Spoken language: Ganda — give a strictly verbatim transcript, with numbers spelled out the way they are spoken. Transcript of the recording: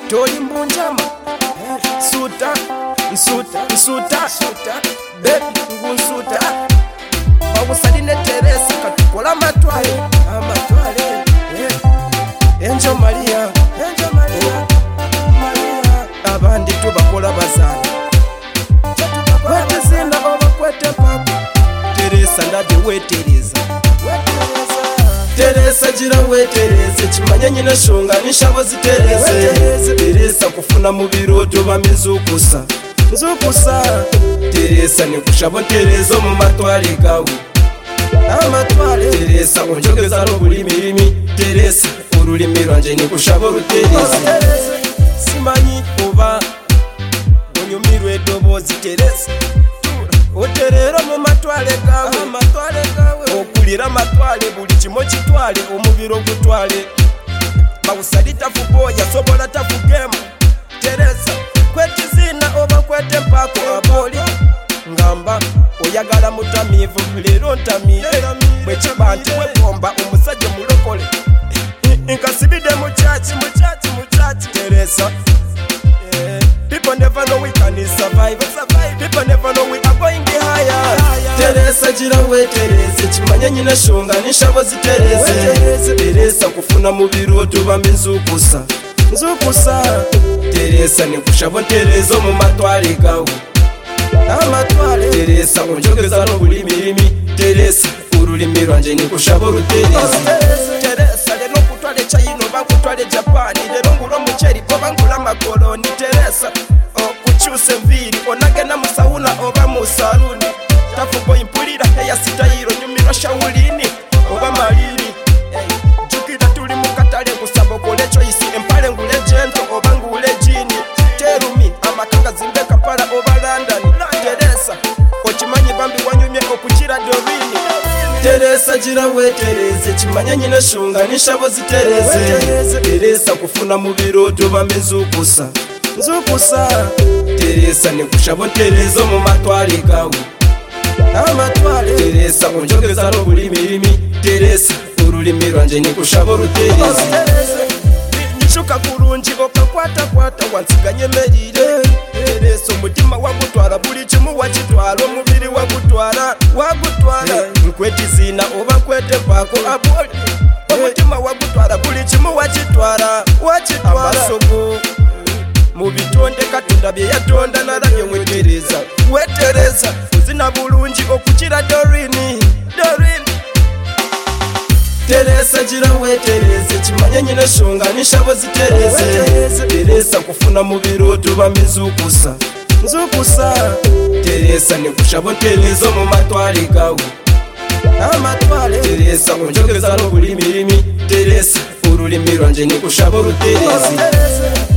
toli mbunjama suta nsuta nsuta baby ngunsuta babusaline Teresa katukola amatwale amatwale Enjo Maria Enjo Maria Maria abandi tubakola bazana kwetezenda oba kwete papa Teresa ndade wetereza Teresa jira wetereze chimanya nyina shonga nishabo zitereze Teresa kufuna mu biroto bamizukusa nzukusa Teresa ni kushabo terezo mu matwale gawe amatwale Teresa onjogeza no buli mirimi Teresa urulimi rwanje ni kushabo rutereze simanyi oba onyumirwe dobozi Teresa oterero mu matwale gawe amatwale gawe okulira matwale buli kimo kitwale omubiro gutwale bawusalita fuboya sobola tafugema Teresa kwetizina oba kwete mpako aboli ngamba oyagala mutamivu lero ntamire bwekibanti webomba omusajja mulokole nkasibide muchachi muchachi muchachi Teresa people never know we can survive people never know we are going higher Teresa jira wetereze chimanya nyina shonga nishabo zitereze Teresa kufuna mu biroto bamizukusa nzukusa Teresa ni kushabo terezo mu matwale gawe amatwale Teresa onjogeza no buli mirimi Teresa urulimi rwanje ni kushabo rutereze Teresa lero kutwale China bakutwale Japan lero ngulo mucheri oba ngula makoloni Teresa okuchuse mviri onagena musauna oba musaruni tafuko impulira eya sitayiro nyumira shawulini oba malini jukira tuli mukatale kusabo kole choice empale ngule jento oba ngule jini terumi amakanga zimbeka para oba London Teresa ochimanyi bambi wanyumye okuchira dorini Teresa jira wetereze chimanya nyina shonga nishabo zitereze Teresa kufuna mu biroto bamizukusa nzukusa Teresa ni kushabo terezo mu matwale gawe amatwale Teresa onjogeza no buli mirimi Teresa urulimi rwanje ni kushabo rutereze nishuka kurungi okakwata kwata wansiganye merire Teresa umutima wagutwara buli kimu wakitwara omubiri wagutwara wagutwara nkwetizina oba kwete mpako aboli umutima wagutwara buli kimu wakitwara wakitwara amasogo mu bitonde Katonda bye yatonda narabye wetereza wetereza uzina bulungi okukira Dorini Dorini Teresa jira wetereze chimanya nyina shonga nishabo zitereze Teresa kufuna mu biroto bamizukusa nzukusa Teresa ni kushabo terezo mu matwale gawe amatwale Teresa onjogeza no buli mirimi Teresa urulimi rwanje ni kushabo rutereze